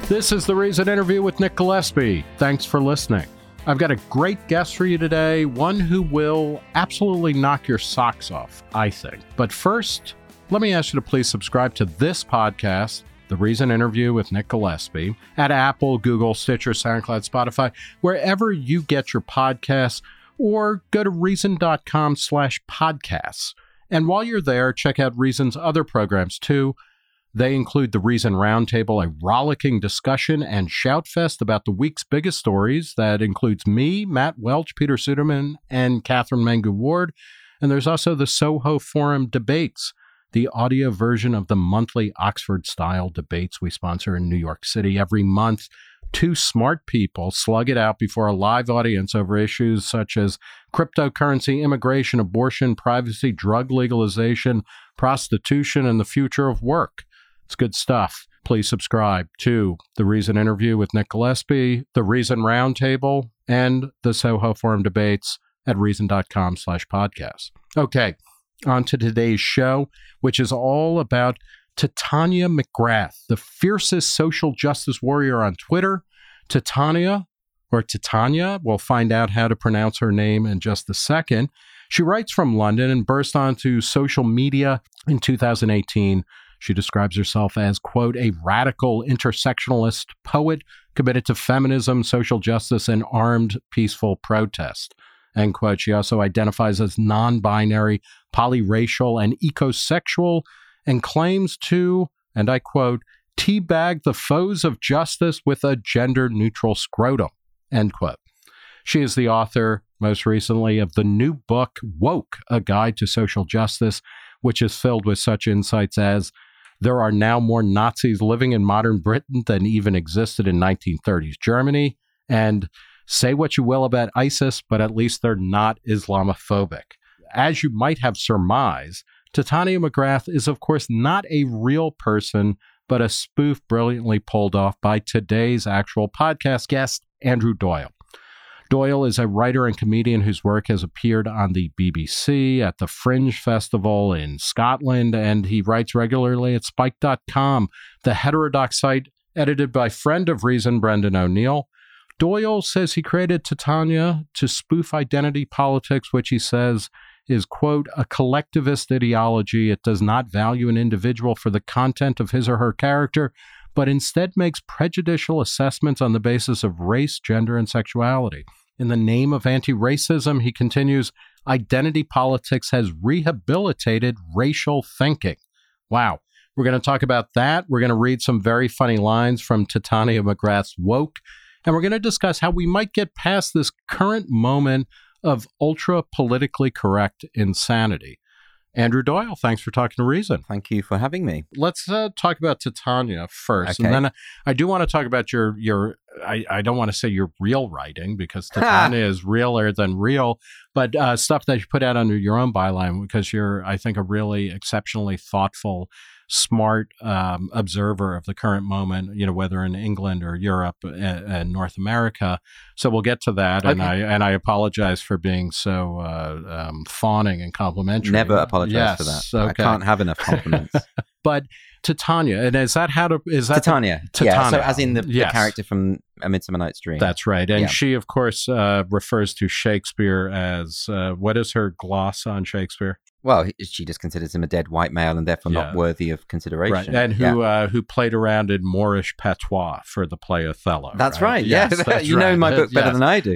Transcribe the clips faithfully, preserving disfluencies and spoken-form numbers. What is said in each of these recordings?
This is The Reason interview with Nick Gillespie. Thanks for listening. I've got a great guest for you today, one who will absolutely knock your socks off, I think. But first, let me ask you to please subscribe to this podcast, The Reason interview with Nick Gillespie, at Apple, Google, Stitcher, SoundCloud, Spotify, wherever you get your podcasts, or go to reason.com slash podcasts. And while you're there, check out Reason's other programs too. They include the Reason Roundtable, a rollicking discussion and shoutfest about the week's biggest stories. That includes me, Matt Welch, Peter Suderman, and Catherine Mangu-Ward. And there's also the Soho Forum Debates, the audio version of the monthly Oxford-style debates we sponsor in New York City every month. Two smart people slug it out before a live audience over issues such as cryptocurrency, immigration, abortion, privacy, drug legalization, prostitution, and the future of work. It's good stuff. Please subscribe to The Reason interview with Nick Gillespie, The Reason Roundtable, and the Soho Forum Debates at reason.com slash podcasts. Okay, on to today's show, which is all about Titania McGrath, the fiercest social justice warrior on Twitter. Titania, or Titania, we'll find out how to pronounce her name in just a second. She writes from London and burst onto social media in two thousand eighteen. She describes herself as, quote, a radical intersectionalist poet committed to feminism, social justice, and armed peaceful protest, end quote. She also identifies as non-binary, polyracial, and ecosexual, and claims to, and I quote, teabag the foes of justice with a gender-neutral scrotum, end quote. She is the author, most recently, of the new book, Woke, A Guide to Social Justice, which is filled with such insights as there are now more Nazis living in modern Britain than even existed in nineteen thirties Germany, and say what you will about ISIS, but at least they're not Islamophobic. As you might have surmised, Titania McGrath is, of course, not a real person, but a spoof brilliantly pulled off by today's actual podcast guest, Andrew Doyle. Doyle is a writer and comedian whose work has appeared on the B B C, at the Fringe Festival in Scotland, and he writes regularly at Spike dot com, the heterodox site edited by friend of Reason, Brendan O'Neill. Doyle says he created Titania to spoof identity politics, which he says is, quote, a collectivist ideology. It does not value an individual for the content of his or her character, but instead makes prejudicial assessments on the basis of race, gender, and sexuality. In the name of anti-racism, he continues, identity politics has rehabilitated racial thinking. Wow. We're going to talk about that. We're going to read some very funny lines from Titania McGrath's Woke, and we're going to discuss how we might get past this current moment of ultra-politically correct insanity. Andrew Doyle, thanks for talking to Reason. Thank you for having me. Let's uh, talk about Titania first. Okay. And then uh, I do want to talk about your, your I, I don't want to say your real writing, because Titania is realer than real, but uh, stuff that you put out under your own byline, because you're, I think, a really exceptionally thoughtful, smart um, observer of the current moment, you know, whether in England or Europe and, and North America. So we'll get to that. Okay. And I and I apologize for being so uh, um, fawning and complimentary. Never apologize yes, for that. Okay. I can't have enough compliments. But Titania, and is that how to, is that? Titania. The, yeah, Titania. so as in the, yes. the character from A Midsummer Night's Dream. That's right. And yeah. she, of course, uh, refers to Shakespeare as, uh, what is her gloss on Shakespeare? Well, she just considers him a dead white male and therefore yeah. not worthy of consideration. Right. And who yeah. uh, who played around in Moorish patois for the play Othello. That's right. right. Yes, yes that's you right. know my book better yes. than I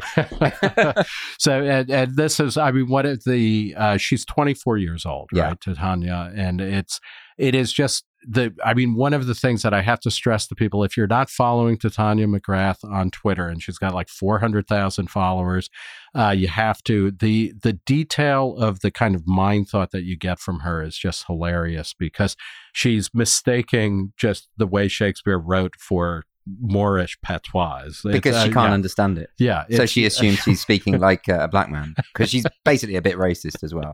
do. So, and, and this is, I mean, what is the, uh, she's twenty-four years old, yeah. right, Titania? And it's, it is just the, I mean, one of the things that I have to stress to people, if you're not following Titania McGrath on Twitter, and she's got like four hundred thousand followers, uh, you have to, the, the detail of the kind of mind thought that you get from her is just hilarious, because she's mistaking just the way Shakespeare wrote for Moorish patois. It's, because she uh, can't yeah. understand it. Yeah. So she assumes she's speaking like uh, a black man, because she's basically a bit racist as well.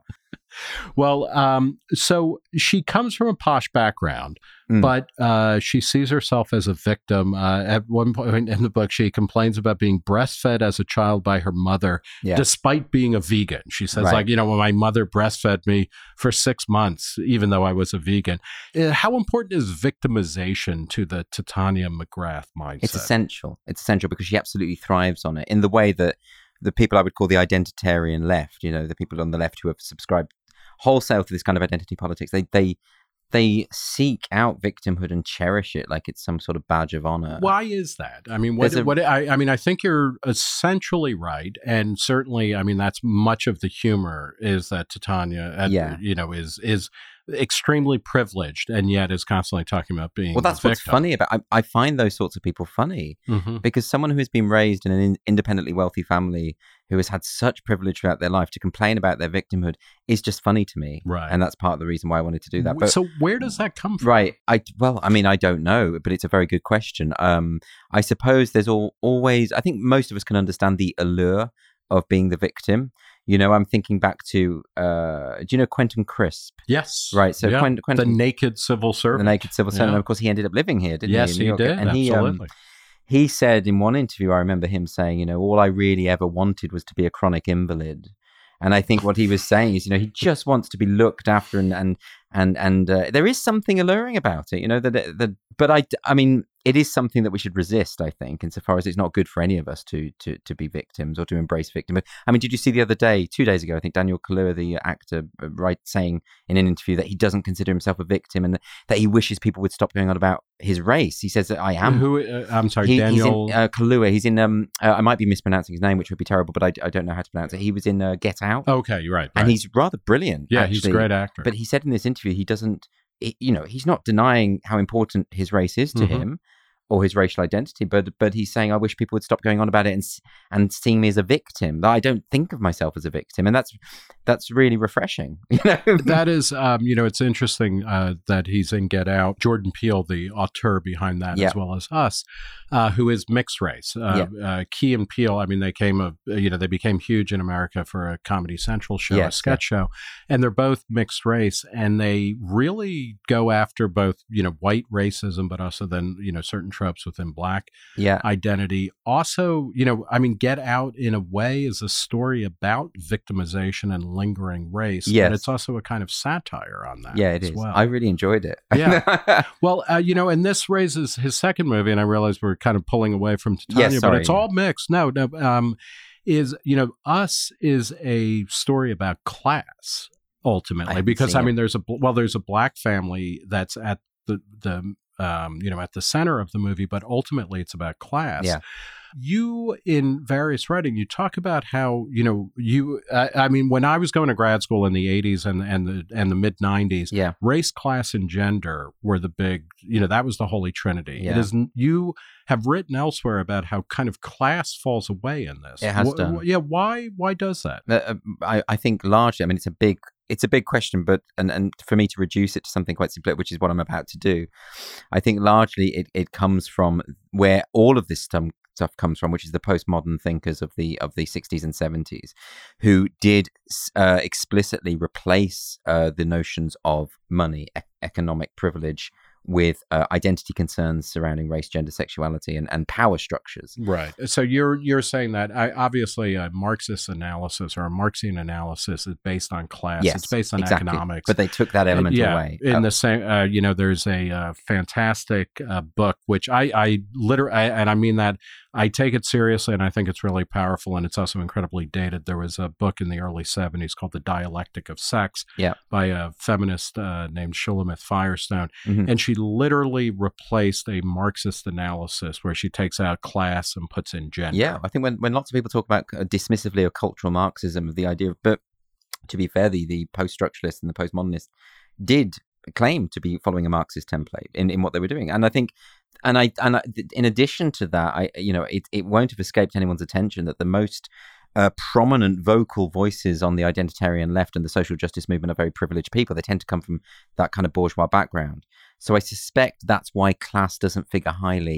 Well, um, so she comes from a posh background, mm. but uh, she sees herself as a victim. Uh, at one point in the book, she complains about being breastfed as a child by her mother, yeah. despite being a vegan. She says, right. like, you know, when my mother breastfed me for six months, even though I was a vegan. Uh, how important is victimization to the Titania McGrath mindset? It's essential. It's essential because she absolutely thrives on it in the way that the people I would call the identitarian left, you know, the people on the left who have subscribed wholesale to this kind of identity politics, they they they seek out victimhood and cherish it like it's some sort of badge of honor. Why is that? I mean, what, a, what I, I mean, I think you're essentially right, and certainly, I mean, that's much of the humor is that Titania, uh, yeah. you know, is is extremely privileged and yet is constantly talking about being. Well, that's what's funny about. I, I find those sorts of people funny mm-hmm. because someone who has been raised in an in, independently wealthy family who has had such privilege throughout their life to complain about their victimhood is just funny to me. Right. And that's part of the reason why I wanted to do that. But, so where does that come from? Right. I, well, I mean, I don't know, but it's a very good question. Um, I suppose there's all, always, I think most of us can understand the allure of being the victim. You know, I'm thinking back to, uh, do you know Quentin Crisp? Yes. Right. So yeah. Quentin, Quentin, the naked civil servant. The naked civil servant. Yeah. And of course, he ended up living here, didn't yes, he? Yes, he did. And Absolutely. He, um, He said in one interview, I remember him saying, you know, all I really ever wanted was to be a chronic invalid. And I think what he was saying is, you know, he just wants to be looked after, and and and and uh, there is something alluring about it, you know. That that, but I, I mean, it is something that we should resist. I think, insofar as it's not good for any of us to to to be victims or to embrace victimhood. I mean, did you see the other day, two days ago, I think Daniel Kaluuya, the actor, right, saying in an interview that he doesn't consider himself a victim and that he wishes people would stop going on about his race. He says that I am. Who? Uh, I'm sorry, he, Daniel he's in, uh, Kaluuya. He's in. Um, uh, I might be mispronouncing his name, which would be terrible, but I, I don't know how to pronounce it. He was in uh, Get Out. Okay, you're right, right. And he's rather brilliant. Yeah, actually. He's a great actor. But he said in this interview he doesn't. He, you know, he's not denying how important his race is to mm-hmm. him or his racial identity, but but he's saying, I wish people would stop going on about it and and seeing me as a victim. I don't think of myself as a victim, and that's that's really refreshing. You know, that is, um, you know, it's interesting uh, that he's in Get Out. Jordan Peele, the auteur behind that, yeah. as well as us, uh, who is mixed race. Uh, yeah. uh, Key and Peele, I mean, they came a, you know, they became huge in America for a Comedy Central show, yes, a sketch yeah. show, and they're both mixed race, and they really go after both, you know, white racism, but also then, you know, certain tropes within black yeah. identity. Also, you know, I mean, Get Out in a way is a story about victimization and lingering race, yes. but it's also a kind of satire on that. Yeah, it as is. Well. I really enjoyed it. Yeah. Well, uh, you know, and this raises his second movie, and I realize we're kind of pulling away from Titania, yes, but it's all mixed. No, no, um, is, you know, Us is a story about class, ultimately, I because, I mean, it. there's a, well, there's a black family that's at the, the, Um, you know, at the center of the movie, but ultimately it's about class. Yeah. You, in various writing, you talk about how, you know, you, uh, I mean, when I was going to grad school in the eighties and, and the, and the mid nineties, yeah. race, class, and gender were the big, you know, that was the holy trinity. Yeah. It is, you have written elsewhere about how kind of class falls away in this. It has Wh- done. wh- yeah. Why, why does that? Uh, I, I think largely, I mean, it's a big, It's a big question, but and, and for me to reduce it to something quite simple, which is what I'm about to do, I think largely it, it comes from where all of this stuff, stuff comes from, which is the postmodern thinkers of the of the sixties and seventies, who did uh, explicitly replace uh, the notions of money, e- economic privilege, with uh, identity concerns surrounding race, gender, sexuality, and, and power structures. Right. So you're you're saying that I, obviously a Marxist analysis or a Marxian analysis is based on class. Yes, it's based on exactly. economics. But they took that element uh, yeah, away. In oh. the same, uh, you know, there's a uh, fantastic uh, book which I I literally, I, and I mean that I take it seriously, and I think it's really powerful, and it's also incredibly dated. There was a book in the early seventies called The Dialectic of Sex yeah. by a feminist uh, named Shulamith Firestone, mm-hmm. and she literally replaced a Marxist analysis where she takes out class and puts in gender. Yeah, I think when, when lots of people talk about uh, dismissively of cultural Marxism, of the idea of, but to be fair, the, the post-structuralists and the postmodernists did claim to be following a Marxist template in, in what they were doing. And I think, and I, and I, in addition to that, I, you know, it, it won't have escaped anyone's attention that the most Uh, prominent vocal voices on the identitarian left and the social justice movement are very privileged people. They tend to come from that kind of bourgeois background. So I suspect that's why class doesn't figure highly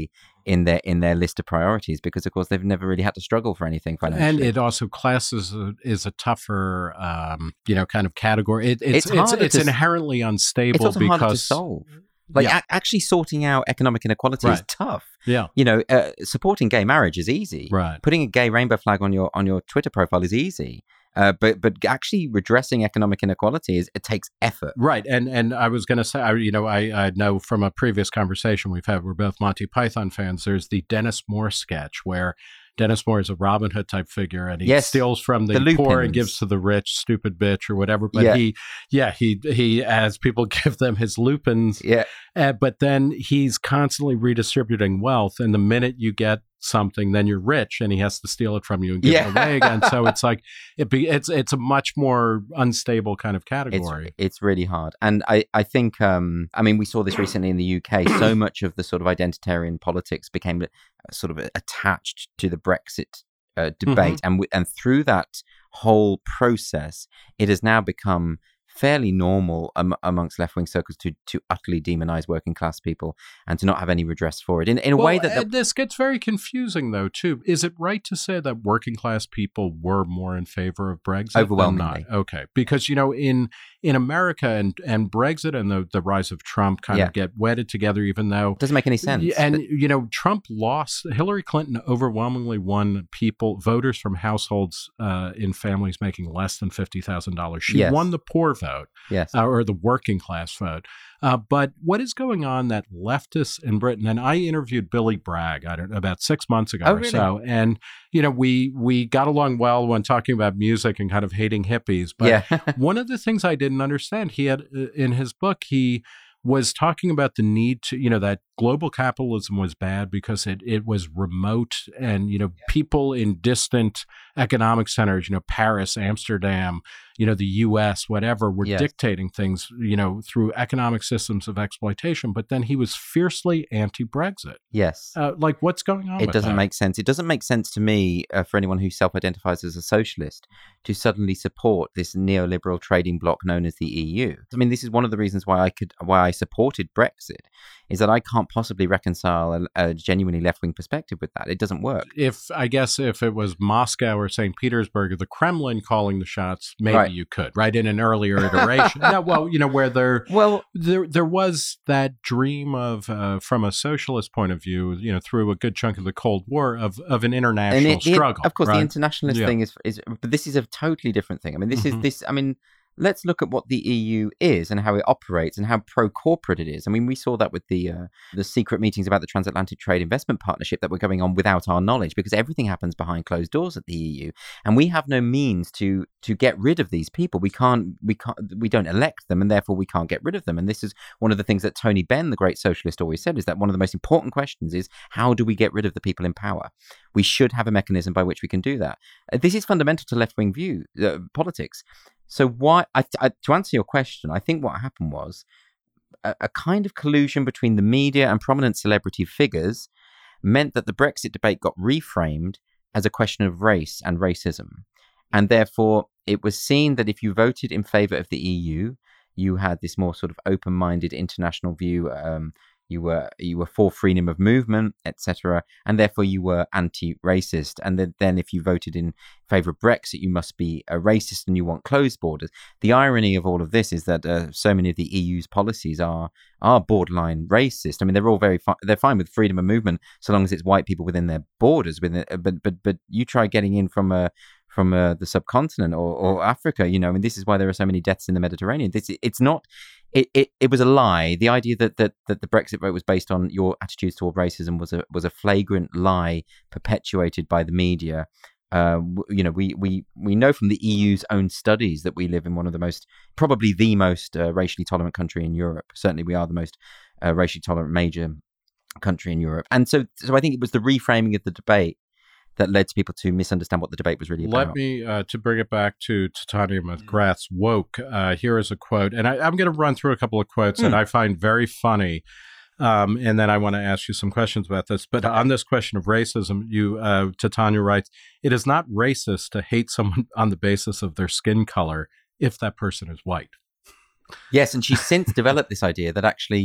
in their in their list of priorities, because of course they've never really had to struggle for anything financially. And it also class is a, is a tougher, um, you know, kind of category. It, it's It's it's, harder it's to- inherently unstable It's also because harder to solve. Like Yeah. a- actually sorting out economic inequality is Right. tough. yeah, You know, uh, supporting gay marriage is easy. right. Putting a gay rainbow flag on your on your Twitter profile is easy. Uh, but but actually redressing economic inequality is it takes effort. Right, and and I was going to say, I, you know, I, I know from a previous conversation we've had, we're both Monty Python fans. There's the Dennis Moore sketch where Dennis Moore is a Robin Hood type figure, and he Yes, steals from the, the poor and Lupins. gives to the rich, stupid bitch or whatever. But Yeah. he, yeah, he he as people give them his lupins, Yeah, uh, but then he's constantly redistributing wealth, and the minute you get something, then you're rich, and he has to steal it from you and give Yeah. it away again. So it's like it be it's it's a much more unstable kind of it's category. it's really hard. And I I think um I mean we saw this recently in the U K. So much of the sort of identitarian politics became uh, sort of attached to the Brexit uh, debate, and w- and through that whole process, it has now become fairly normal um, amongst left-wing circles to to utterly demonize working class people and to not have any redress for it in in a Well, way that, uh, that this gets very confusing, though. Too, is it right to say that working class people were more in favor of Brexit? than Overwhelmingly. not? Okay, because you know, in in America and and Brexit and the the rise of Trump kind Yeah. of get wedded together, even though. doesn't make any sense. Yeah, and you know, Trump lost. Hillary Clinton overwhelmingly won people, voters from households uh, in families making less than fifty thousand dollars. She Yes. won the poor vote, Yes. uh, or the working class vote. Uh, but what is going on that leftists in Britain, and I interviewed Billy Bragg, I don't know, about six months ago Oh, or really? so, and you know, we we got along well when talking about music and kind of hating hippies. But yeah. one of the things I didn't understand, he had uh, in his book, he was talking about the need to, you know, that global capitalism was bad because it it was remote, and you know, people in distant economic centers, you know, Paris, Amsterdam, you know, the U S, whatever, were Yes. dictating things, you know, through economic systems of exploitation. But then he was fiercely anti-Brexit. Yes. Uh, like, what's going on? It with doesn't that? make sense. It doesn't make sense to me uh, for anyone who self-identifies as a socialist to suddenly support this neoliberal trading bloc known as the E U. I mean, this is one of the reasons why I could, why I supported Brexit, is that I can't possibly reconcile a, a genuinely left-wing perspective with that. It doesn't work. If I guess if it was Moscow or Saint Petersburg or the Kremlin calling the shots, maybe Right. you could, right? In an earlier iteration. No, well, you know, where there Well, there there was that dream of uh, from a socialist point of view, you know, through a good chunk of the Cold War of of an international and it, the- struggle. of course, right? the internationalist Yeah. thing is, is, but this is a totally different thing. I mean, this Mhm. is this. I mean, let's look at what the E U is and how it operates and how pro-corporate it is. I mean, we saw that with the uh, the secret meetings about the Transatlantic Trade Investment Partnership that were going on without our knowledge, because everything happens behind closed doors at the E U, and we have no means to to get rid of these people. We can't, we can't, we don't elect them, and therefore we can't get rid of them. And this is one of the things that Tony Benn, the great socialist, always said: is that one of the most important questions is how do we get rid of the people in power? We should have a mechanism by which we can do that. Uh, This is fundamental to left-wing view uh, politics. So why, I, I, to answer your question, I think what happened was a, a kind of collusion between the media and prominent celebrity figures meant that the Brexit debate got reframed as a question of race and racism. And therefore, it was seen that if you voted in favor of the E U, you had this more sort of open-minded international view. Um, you were you were for freedom of movement, et cetera, and therefore you were anti-racist. And then, then if you voted in favor of Brexit, you must be a racist and you want closed borders. The irony of all of this is that uh, so many of the E U's policies are are borderline racist. I mean, they're all very fi- they're fine with freedom of movement so long as it's white people within their borders. Within, but but but you try getting in from a from uh, the subcontinent or, or Africa, you know, I mean, this is why there are so many deaths in the Mediterranean. This, it's not, it, it, it was a lie. The idea that, that that the Brexit vote was based on your attitudes toward racism was a was a flagrant lie perpetuated by the media. Uh, you know, we, we, we know from the E U's own studies that we live in one of the most, probably the most uh, racially tolerant country in Europe. Certainly we are the most uh, racially tolerant major country in Europe. And so, so I think it was the reframing of the debate that led to people to misunderstand what the debate was really about. Let me, uh, to bring it back to Titania McGrath's Woke, uh, here is a quote, and I, I'm going to run through a couple of quotes Mm. that I find very funny, um, and then I want to ask you some questions about this. But on this question of racism, you, uh, Titania writes, "It is not racist to hate someone on the basis of their skin color if that person is white." Yes, and she's since developed this idea that actually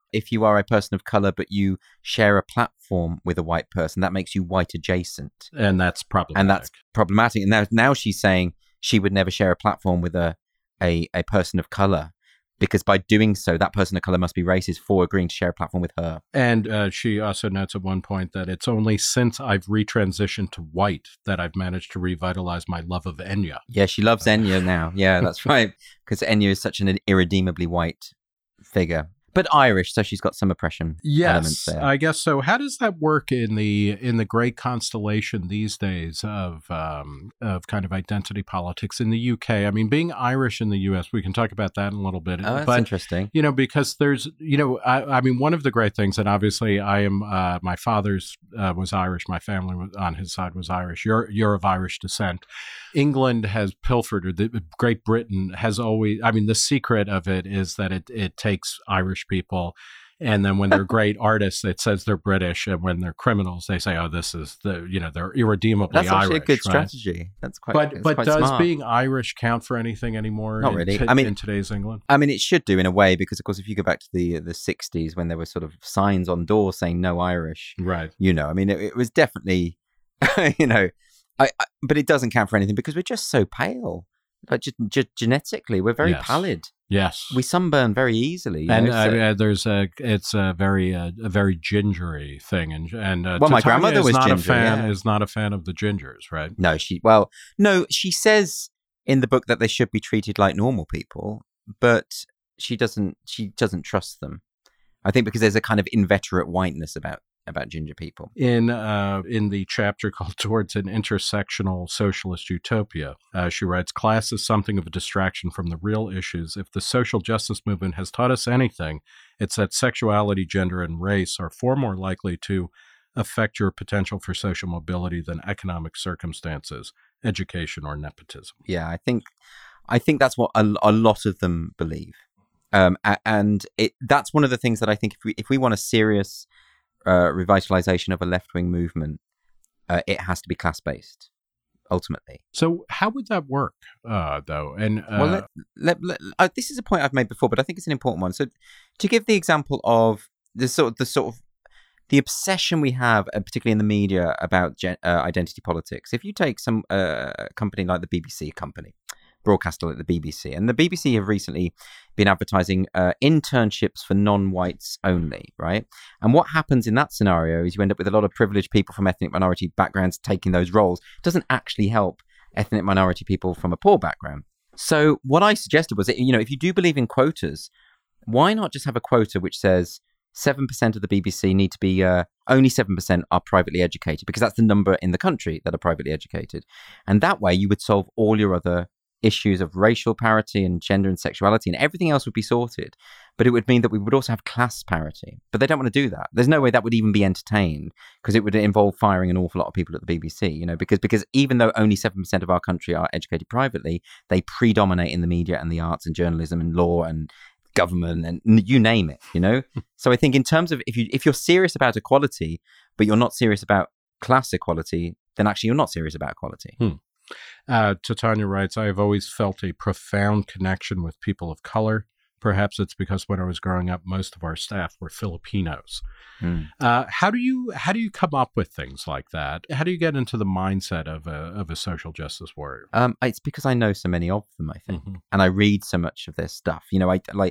if you are a person of color, but you share a platform with a white person, that makes you white adjacent. And that's problematic. And that's problematic. And now, now she's saying she would never share a platform with a, a, a person of color, because by doing so, that person of color must be racist for agreeing to share a platform with her. And uh, she also notes at one point that it's only since I've retransitioned to white that I've managed to revitalize my love of Enya. Yeah, she loves Enya now. Yeah, that's right. Because Enya is such an irredeemably white figure. But Irish, so she's got some oppression elements Yes, there. I guess so. How does that work in the in the great constellation these days of um, of kind of identity politics in the U K? I mean, being Irish in the U S, we can talk about that in a little bit. Oh, that's but, interesting. You know, because there's, you know, I, I mean, one of the great things, and obviously I am, uh, my father's uh, was Irish, my family was, on his side was Irish. You're, you're of Irish descent. England has pilfered, or the, Great Britain has always, I mean, the secret of it is that it, it takes Irish people, and then when they're great artists, it says they're British, and when they're criminals, they say, "Oh, this is the you know they're irredeemably That's Irish." actually a good right? strategy. That's quite. But that's but quite does smart. being Irish count for anything anymore? Not in really. t- I mean, in today's England, I mean, it should do in a way, because of course, if you go back to the the sixties when there were sort of signs on doors saying "No Irish," right? You know, I mean, it, it was definitely, you know, I, I. But it doesn't count for anything because we're just so pale. Like just, just genetically, we're very Yes. pallid. Yes, We sunburn very easily. You and know, so- uh, uh, there's a it's a very uh, a very gingery thing, and and uh, Well, my Titania grandmother is was not ginger, a fan yeah. is not a fan of the gingers, right? No, she, well, no, she says in the book that they should be treated like normal people, but she doesn't, she doesn't trust them. I think because there's a kind of inveterate whiteness about, about ginger people. In uh, in the chapter called Towards an Intersectional Socialist Utopia, uh, she writes, class is something of a distraction from the real issues. If the social justice movement has taught us anything, it's that sexuality, gender, and race are far more likely to affect your potential for social mobility than economic circumstances, education, or nepotism. Yeah, I think, I think that's what a, a lot of them believe. Um, a- and it, that's one of the things that I think if we, if we want a serious uh, revitalization of a left-wing movement, uh, it has to be class-based, ultimately. So how would that work, uh, though? And uh, Well, let, let, let, uh, this is a point I've made before, but I think it's an important one. So, to give the example of the sort of the sort of the obsession we have, uh, particularly in the media, about gen, uh, identity politics. If you take some uh, company like the B B C, company broadcaster like the B B C, and the B B C have recently been advertising uh, internships for non-whites only, right? And what happens in that scenario is you end up with a lot of privileged people from ethnic minority backgrounds taking those roles. It doesn't actually help ethnic minority people from a poor background. So what I suggested was that, you know, if you do believe in quotas, why not just have a quota which says seven percent of the B B C need to be, uh, only seven percent are privately educated, because that's the number in the country that are privately educated. And that way you would solve all your other issues of racial parity and gender and sexuality, and everything else would be sorted. But it would mean that we would also have class parity. But they don't want to do that. There's no way that would even be entertained, because it would involve firing an awful lot of people at the B B C, you know, because because even though only seven percent of our country are educated privately, they predominate in the media and the arts and journalism and law and government and you name it, you know. So I think in terms of if you if you're serious about equality, but you're not serious about class equality, then actually you're not serious about equality. Hmm. Uh, Titania writes, I have always felt a profound connection with people of color. Perhaps it's because when I was growing up, most of our staff were Filipinos. Hmm. Uh, how do you how do you come up with things like that? How do you get into the mindset of a of a social justice warrior? Um, it's because I know so many of them, I think, Mhm. and I read so much of their stuff. You know, I like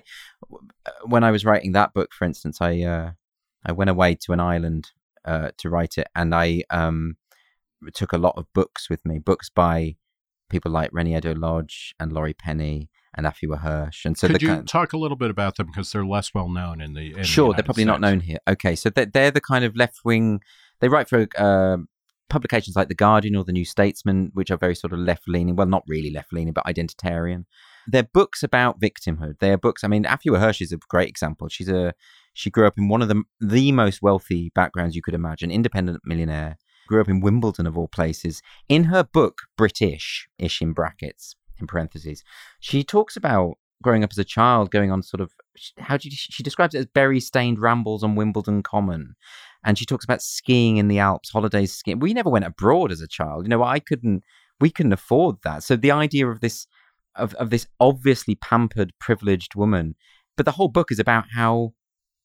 when I was writing that book, for instance, I uh, I went away to an island uh, to write it, and I um, took a lot of books with me, books by people like Rennie Edo-Lodge and Laurie Penny and Afua Hirsch. And so Could the you kind talk a little bit about them, because they're less well known in the in sure, the they're probably United not known States. here. Okay, so they're, they're the kind of left-wing, they write for uh, publications like The Guardian or The New Statesman, which are very sort of left-leaning, well, not really left-leaning, but identitarian. They're books about victimhood. They're books, I mean, Afua Hirsch is a great example. She's a, she grew up in one of the, the most wealthy backgrounds you could imagine, independent millionaire, grew up in Wimbledon of all places. In her book, British, ish in brackets, in parentheses, she talks about growing up as a child, going on sort of, how do you, she describes it as berry-stained rambles on Wimbledon Common. And she talks about skiing in the Alps, holidays skiing. We never went abroad as a child. You know, I couldn't, we couldn't afford that. So the idea of this, of, of this obviously pampered, privileged woman, but the whole book is about how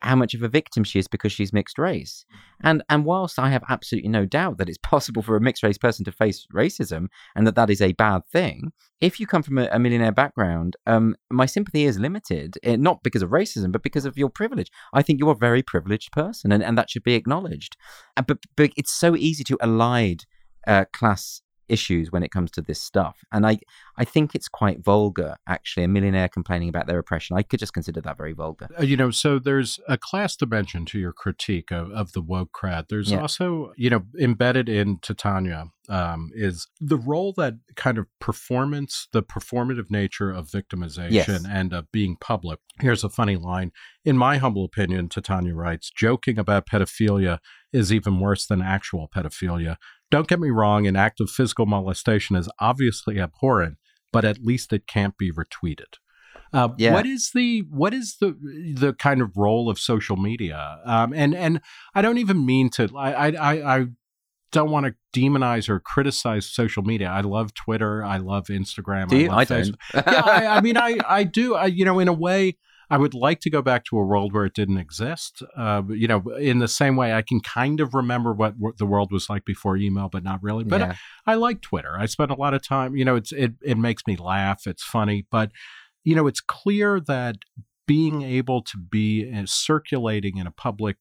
how much of a victim she is because she's mixed race. And and whilst I have absolutely no doubt that it's possible for a mixed race person to face racism and that that is a bad thing, if you come from a, a millionaire background, um, my sympathy is limited, eh, not because of racism, but because of your privilege. I think you're a very privileged person, and, and that should be acknowledged. Uh, but, but it's so easy to elide uh, class issues when it comes to this stuff. And I I think it's quite vulgar, actually, a millionaire complaining about their oppression. I could just consider that very vulgar. Uh, you know, so there's a class dimension to your critique of, of the woke crowd. There's yeah. also, you know, embedded in Titania um, is the role that kind of performance, the performative nature of victimization yes. and of being public. Here's a funny line. In my humble opinion, Titania writes, joking about pedophilia is even worse than actual pedophilia. Don't get me wrong, an act of physical molestation is obviously abhorrent, but at least it can't be retweeted. Uh, yeah. What is the what is the the kind of role of social media? Um, and and I don't even mean to. I I I don't want to demonize or criticize social media. I love Twitter. I love Instagram. Do you? I, love I Facebook. don't. yeah, I, I mean, I I do. I, you know, in a way, I would like to go back to a world where it didn't exist. Uh, you know, in the same way, I can kind of remember what w- the world was like before email, but not really. But yeah. I, I like Twitter. I spend a lot of time. You know, it's it it makes me laugh. It's funny, but you know, it's clear that being able to be uh, circulating in a public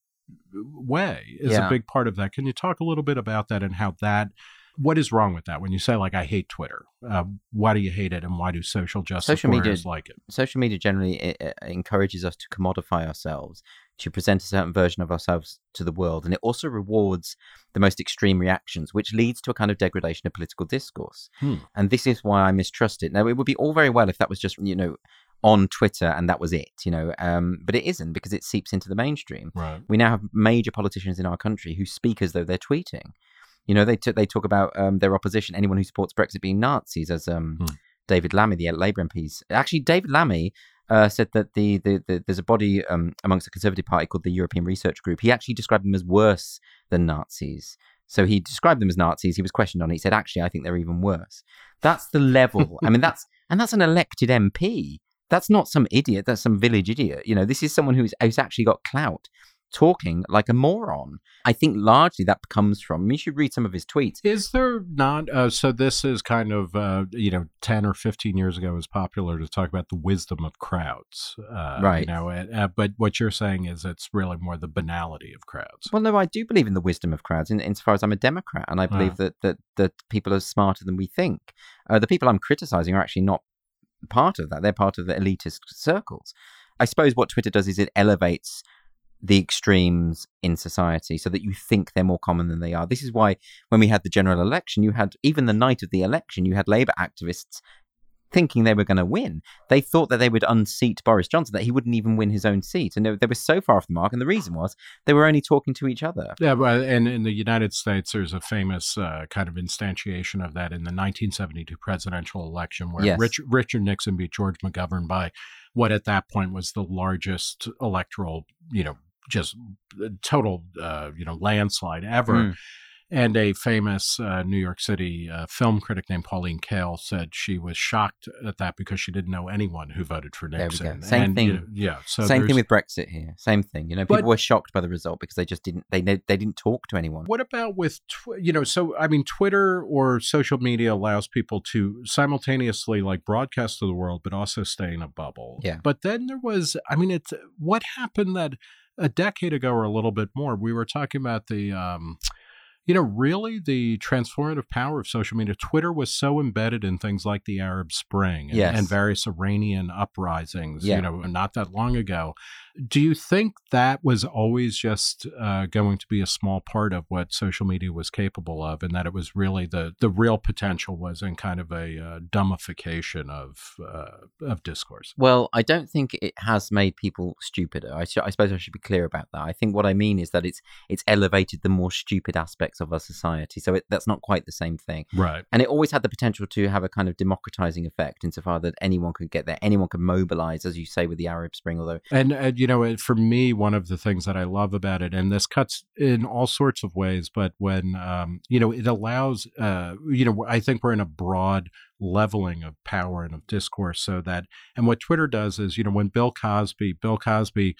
way is yeah. a big part of that. Can you talk a little bit about that and how that? What is wrong with that? When you say, like, I hate Twitter, uh, why do you hate it, and why do social justice social media like it? Social media generally it, it encourages us to commodify ourselves, to present a certain version of ourselves to the world, and it also rewards the most extreme reactions, which leads to a kind of degradation of political discourse. Hmm. And this is why I mistrust it. Now, it would be all very well if that was just, you know, on Twitter and that was it, you know, um, but it isn't, because it seeps into the mainstream. Right. We now have major politicians in our country who speak as though they're tweeting. You know, they t- they talk about um, their opposition, anyone who supports Brexit being Nazis, as um, hmm. David Lammy, the Labour M Ps. Actually, David Lammy uh, said that the, the, the there's a body um, amongst the Conservative Party called the European Research Group. He actually described them as worse than Nazis. So he described them as Nazis. He was questioned on it. He said, actually, I think they're even worse. That's the level. I mean, that's and that's an elected M P. That's not some idiot. That's some village idiot. You know, this is someone who's, who's actually got clout, talking like a moron. I think largely that comes from, you should read some of his tweets. Is there not, uh, so this is kind of, uh, you know, ten or fifteen years ago it was popular to talk about the wisdom of crowds. Uh, right. You know, uh, but what you're saying is it's really more the banality of crowds. Well, no, I do believe in the wisdom of crowds, in, insofar as I'm a Democrat, and I believe uh. that, that, that people are smarter than we think. Uh, the people I'm criticizing are actually not part of that. They're part of the elitist circles. I suppose what Twitter does is it elevates the extremes in society so that you think they're more common than they are. This is why when we had the general election, you had, even the night of the election, you had Labour activists thinking they were going to win. They thought that they would unseat Boris Johnson, that he wouldn't even win his own seat. And they, they were so far off the mark. And the reason was they were only talking to each other. Yeah, but and in the United States, there's a famous uh, kind of instantiation of that in the nineteen seventy-two presidential election where yes. Rich, Richard Nixon beat George McGovern by what at that point was the largest electoral, you know, just total, uh, you know, landslide ever. Mm. And a famous uh, New York City uh, film critic named Pauline Kael said she was shocked at that because she didn't know anyone who voted for Nixon. There we go. Same and, thing. You know, yeah. So Same thing with Brexit here. Same thing. You know, people but, were shocked by the result because they just didn't. They they didn't talk to anyone. What about with tw- you know? So I mean, Twitter or social media allows people to simultaneously like broadcast to the world, but also stay in a bubble. Yeah. But then there was. I mean, it's what happened that a decade ago or a little bit more. We were talking about the. Um, You know, really the transformative power of social media. Twitter was so embedded in things like the Arab Spring and, yes. and various Iranian uprisings, yeah. you know, not that long ago. Do you think that was always just uh, going to be a small part of what social media was capable of, and that it was really the, the real potential was in kind of a uh, dumbification of uh, of discourse? Well, I don't think it has made people stupider. I, sh- I suppose I should be clear about that. I think what I mean is that it's it's elevated the more stupid aspects of our society. So it, that's not quite the same thing. Right. And it always had the potential to have a kind of democratizing effect insofar that anyone could get there. Anyone could mobilize, as you say, with the Arab Spring, although... And, and you know, for me, one of the things that I love about it, and this cuts in all sorts of ways, but when, um, you know, it allows, uh, you know, I think we're in a broad leveling of power and of discourse so that, and what Twitter does is, you know, when Bill Cosby, Bill Cosby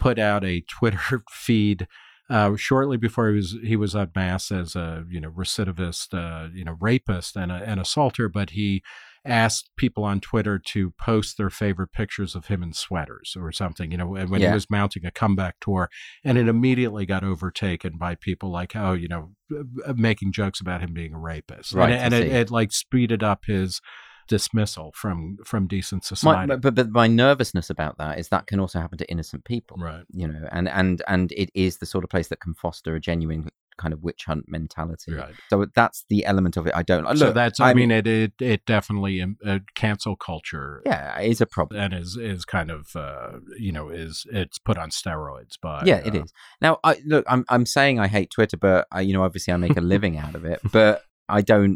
put out a Twitter feed uh, shortly before he was he was unmasked as a you know recidivist, uh, you know rapist and a, an assaulter, but he asked people on Twitter to post their favorite pictures of him in sweaters or something, you know, when Yeah. he was mounting a comeback tour. And it immediately got overtaken by people like, oh, you know, making jokes about him being a rapist. Right, and and I it, see. it like speeded up his dismissal from from decent My, society. but, but my nervousness about that is that can also happen to innocent people. Right. You know, and, and, and it is the sort of place that can foster a genuine kind of witch hunt mentality. Right. So that's the element of it I don't... Look, so that's, I, I mean, it it, it definitely, um, uh, cancel culture Yeah, it is a problem. and is is kind of, uh, you know, is it's put on steroids by... Yeah, it uh, is. Now, I look, I'm I'm saying I hate Twitter, but I, you know, obviously I make a living out of it. But I don't.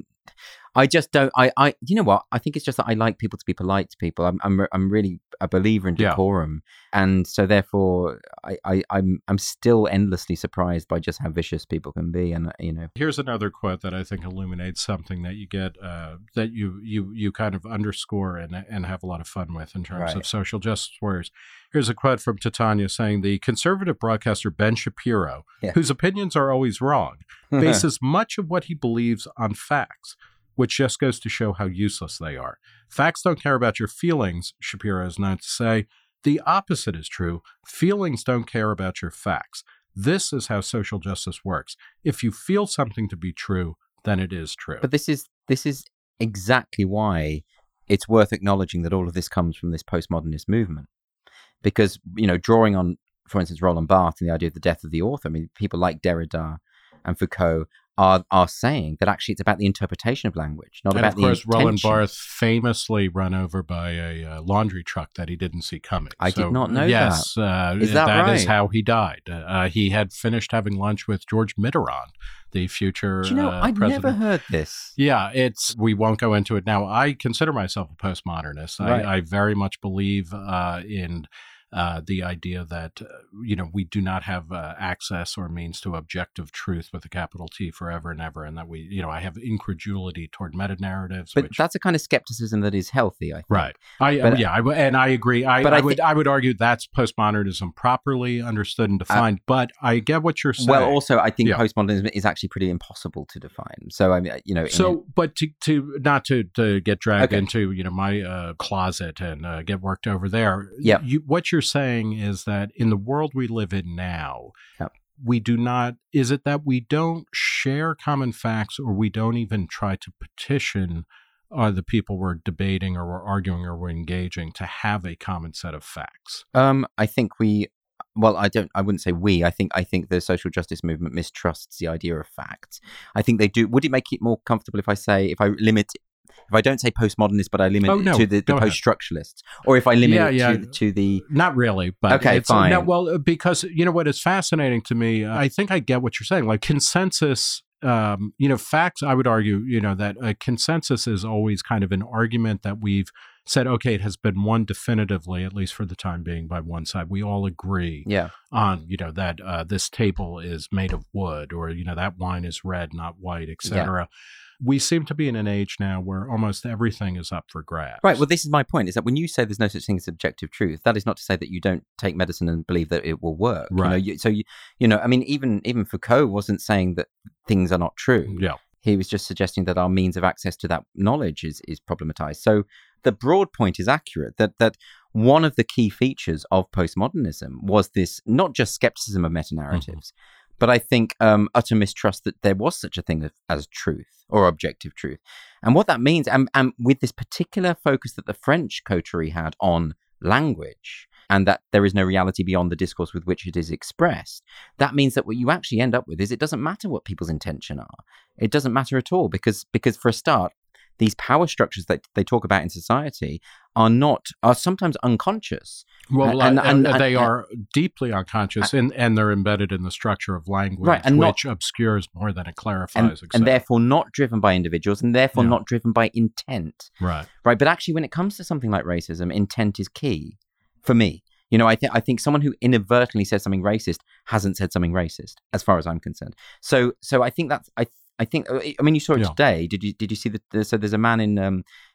I just don't. I, I. You know what? I think it's just that I like people to be polite to people. I'm. I'm. I'm really a believer in Yeah. decorum, and so therefore, I, I. I'm. I'm still endlessly surprised by just how vicious people can be, and you know. Here's another quote that I think illuminates something that you get, uh, that you you you kind of underscore and and have a lot of fun with in terms Right. of social justice warriors. Here's a quote from Titania saying, "The conservative broadcaster Ben Shapiro, Yeah. whose opinions are always wrong, bases much of what he believes on facts, which just goes to show how useless they are. Facts don't care about your feelings," Shapiro is known to say. "The opposite is true. Feelings don't care about your facts. This is how social justice works. If you feel something to be true, then it is true." But this is this is exactly why it's worth acknowledging that all of this comes from this postmodernist movement, because you know, drawing on, for instance, Roland Barthes and the idea of the death of the author. I mean, people like Derrida and Foucault are are saying that actually it's about the interpretation of language, not and about of course, the Roland intention. Barthes famously run over by a uh, laundry truck that he didn't see coming. I did not know yes, that. Uh, Is that that is right? how he died. Uh, he had finished having lunch with George Mitterrand, the future Do you know, uh, I'd president. never heard this. Yeah, it's. We won't go into it now. I consider myself a postmodernist. Right. I, I very much believe uh, in uh, the idea that uh, you know we do not have uh, access or means to objective truth with a capital T forever and ever, and that we, you know, I have incredulity toward meta narratives. But which, that's a kind of skepticism that is healthy, I think. right. I But- yeah, I, w- and I agree. I, But I, I would thi- I would argue that's postmodernism properly understood and defined. but I get what you're saying. Well, also, I think Yeah. postmodernism is actually pretty impossible to define. So, I mean, you know, in So, but to, to not to, to get dragged Okay. into, you know, my uh, closet and uh, get worked over there. Yep. You, what you're saying is that in the world we live in now, Yep. we do not, is it that we don't share common facts, or we don't even try to petition uh, the people we're debating or we're arguing or we're engaging to have a common set of facts? Um, I think we, well, I don't, I wouldn't say we. I think, I think the social justice movement mistrusts the idea of facts. I think they do. Would it make it more comfortable if I say, if I limit, if I don't say postmodernist, but I limit Oh, it no, to the, the go ahead. post-structuralists, or if I limit Yeah, it yeah. to, the- to the, Not really, but Okay, it's, fine. No, well, because you know what is fascinating to me, uh, I think I get what you're saying. Like consensus, um, you know, facts. I would argue, you know, that a consensus is always kind of an argument that we've said, okay, it has been won definitively, at least for the time being, by one side. We all agree yeah. on, you know, that uh, this table is made of wood, or you know, that wine is red, not white, et cetera. We seem to be in an age now where almost everything is up for grabs. Right. Well, this is my point: is that when you say there's no such thing as objective truth, that is not to say that you don't take medicine and believe that it will work. You know, Right. you, so you, you know, I mean, even even Foucault wasn't saying that things are not true. Yeah. He was just suggesting that our means of access to that knowledge is is problematized. So the broad point is accurate, that that one of the key features of postmodernism was this not just skepticism of meta narratives, mm-hmm. but I think um, utter mistrust that there was such a thing as, as truth or objective truth. And what that means, and, and with this particular focus that the French coterie had on language, and that there is no reality beyond the discourse with which it is expressed, that means that what you actually end up with is it doesn't matter what people's intention are. It doesn't matter at all, because because for a start, these power structures that they talk about in society are not, are sometimes unconscious. Well, And- and, and- and- they and- are deeply unconscious, and, and they're embedded in the structure of language, Right, and not- which obscures more than it clarifies. And, et cetera. and therefore not driven by individuals, and therefore Yeah. not driven by intent. right. Right. But actually, when it comes to something like racism, intent is key for me. You know, I think I think someone who inadvertently says something racist hasn't said something racist, as far as I'm concerned. So, so I think that's I. I think. I mean, you saw it Yeah. today. Did you? Did you see that? The, so there's a man in um,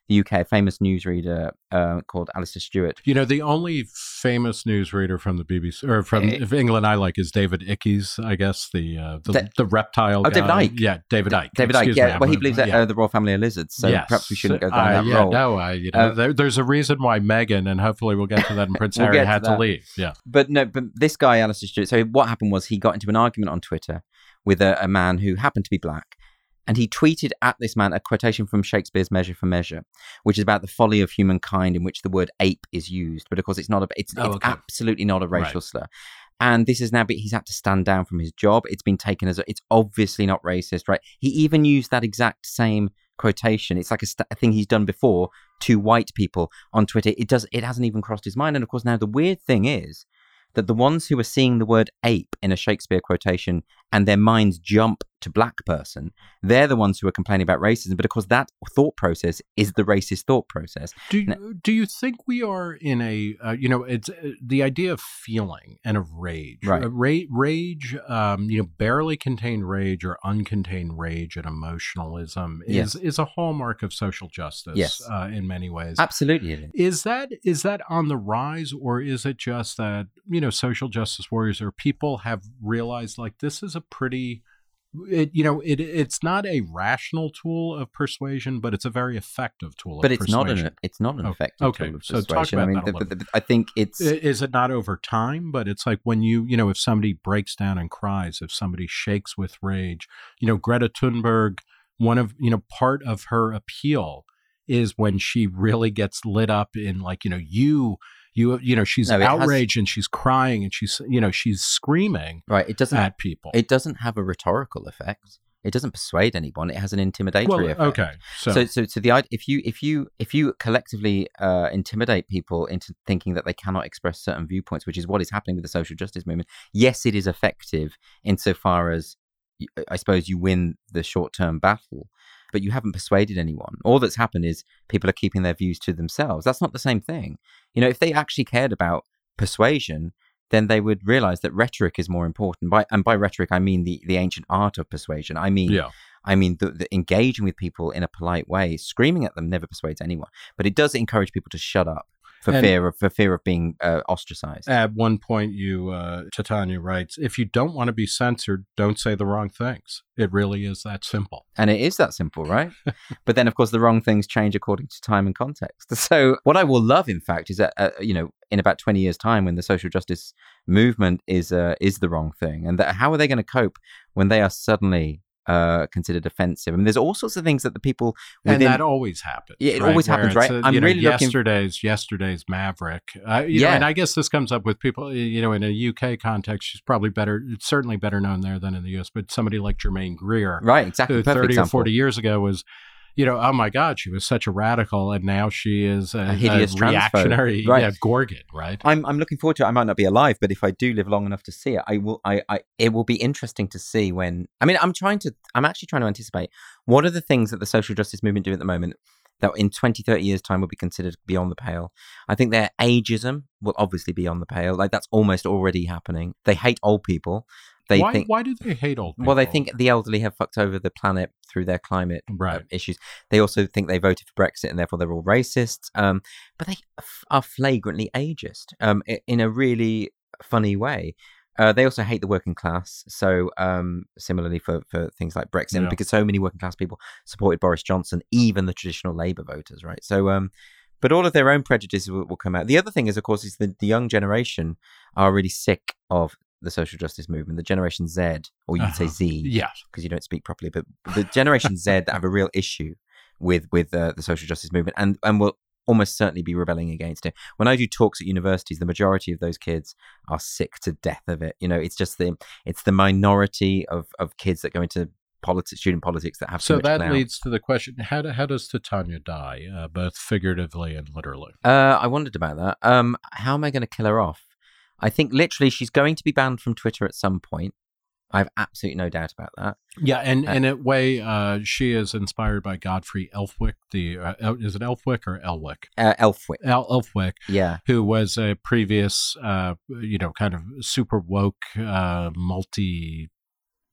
the U K, a famous newsreader uh, called Alistair Stewart. You know, the only famous newsreader from the B B C or from Uh, England I like is David Ickes, I guess, the uh, the, Da- the reptile Oh, guy. David Icke. Yeah, David Icke. David Icke, Excuse yeah. me, Well, he I'm- believes that yeah. uh, the royal family are lizards, so Yes. perhaps we shouldn't go down Uh, that yeah, road. No, I, you know, Uh, there, there's a reason why Meghan, and hopefully we'll get to that, and Prince We'll Harry get to had to that. leave. Yeah. But no, but this guy, Alistair Stewart, so what happened was he got into an argument on Twitter with a, a man who happened to be black. And he tweeted at this man a quotation from Shakespeare's Measure for Measure, which is about the folly of humankind in which the word ape is used. But of course, it's not a, it's, Oh, it's okay. absolutely not a racial Right. slur. And this is now, he's had to stand down from his job. It's been taken as, a, it's obviously not racist, right? He even used that exact same quotation. It's like a, st- a thing he's done before to white people on Twitter. It does, it hasn't even crossed his mind. And of course, now the weird thing is that the ones who are seeing the word ape in a Shakespeare quotation and their minds jump to black person, they're the ones who are complaining about racism. But of course, that thought process is the racist thought process. Do you, do you think we are in a, uh, you know, it's uh, the idea of feeling and of rage, Right. Uh, ra- rage, um, you know, barely contained rage or uncontained rage and emotionalism is, Yes. is a hallmark of social justice Yes. uh, in many ways. Absolutely. it is. Is that is that on the rise, or is it just that, you know, social justice warriors or people have realized like this is a pretty, it, you know, it it's not a rational tool of persuasion, but it's a very effective tool But of it's not persuasion. an it's not an Oh, effective okay, tool of so talk persuasion. about I mean, that a the- little the- I think it's I- Is it not over time? But it's like when you, you know, if somebody breaks down and cries, if somebody shakes with rage, you know, Greta Thunberg, one of, you know, part of her appeal is when she really gets lit up in like, you know, you, you, you know, she's No, it has- outraged and she's crying and she's, you know, she's screaming right. It doesn't at people. it doesn't have a rhetorical effect. It doesn't persuade anyone. It has an intimidatory well, effect. okay. So, So, so, so the idea, if you, if you, if you collectively uh, intimidate people into thinking that they cannot express certain viewpoints, which is what is happening with the social justice movement, yes, it is effective insofar as, y- I suppose, you win the short-term battle, but you haven't persuaded anyone. All that's happened is people are keeping their views to themselves. That's not the same thing. You know, if they actually cared about persuasion, then they would realize that rhetoric is more important. By and by rhetoric, I mean the, the ancient art of persuasion. I mean, yeah. I mean the, the engaging with people in a polite way. Screaming at them never persuades anyone, but it does encourage people to shut up for And- fear of for fear of being uh, ostracized. At one point, you, uh, Titania writes, if you don't want to be censored, don't say the wrong things. It really is that simple. And it is that simple, right? But then, of course, the wrong things change according to time and context. So what I will love, in fact, is that, uh, you know, in about twenty years' time, when the social justice movement is uh, is the wrong thing, and that how are they going to cope when they are suddenly uh, considered offensive? I mean, there's all sorts of things that the people within... And that always happens. Yeah, it right? always Where happens, it's, right? uh, I'm you know, really looking- yesterday's yesterday's Maverick. Uh, you Yeah. know, and I guess this comes up with people. You know, in a U K context, she's probably better. It's certainly better known there than in the U S. But somebody like Jermaine Greer, Right, exactly. who Perfect thirty example. or forty years ago was, you know, oh my God, she was such a radical, and now she is a, A hideous a transphobe. reactionary, Right. yeah, Gorgon, right? I'm I'm looking forward to it. I might not be alive, but if I do live long enough to see it, I will. I, I it will be interesting to see when. I mean, I'm trying to. I'm actually trying to anticipate what are the things that the social justice movement do at the moment that in twenty, thirty years' time will be considered beyond the pale. I think their ageism will obviously be on the pale. Like that's almost already happening. They hate old people. They why? think. Why do they hate old people? Well, they think the elderly have fucked over the planet through their climate uh, Right. issues. They also think they voted for Brexit and therefore they're all racists. Um, but they f- are flagrantly ageist um, i- in a really funny way. Uh, they also hate the working class. So um, similarly for, for things like Brexit, Yeah. because so many working class people supported Boris Johnson, even the traditional Labour voters, right? So, um, but all of their own prejudices will, will come out. The other thing is, of course, is that the young generation are really sick of the social justice movement, the Generation Z, or you could say Uh-huh. Z, Yeah. because you don't speak properly, but the Generation Z that have a real issue with with uh, the social justice movement and, and will almost certainly be rebelling against it. When I do talks at universities, the majority of those kids are sick to death of it. You know, it's just the it's the minority of, of kids that go into politics, student politics that have So too much that clout. leads to the question: How do, how does Titania die, uh, both figuratively and literally? Uh, I wondered about that. Um, how am I going to kill her off? I think literally she's going to be banned from Twitter at some point. I have absolutely no doubt about that. Yeah, and Uh, in a way, uh, she is inspired by Godfrey Elfwick. The uh, El- is it Elfwick or Elwick? Uh, Elfwick, El- Elfwick, yeah. who was a previous, uh, you know, kind of super woke, uh, multi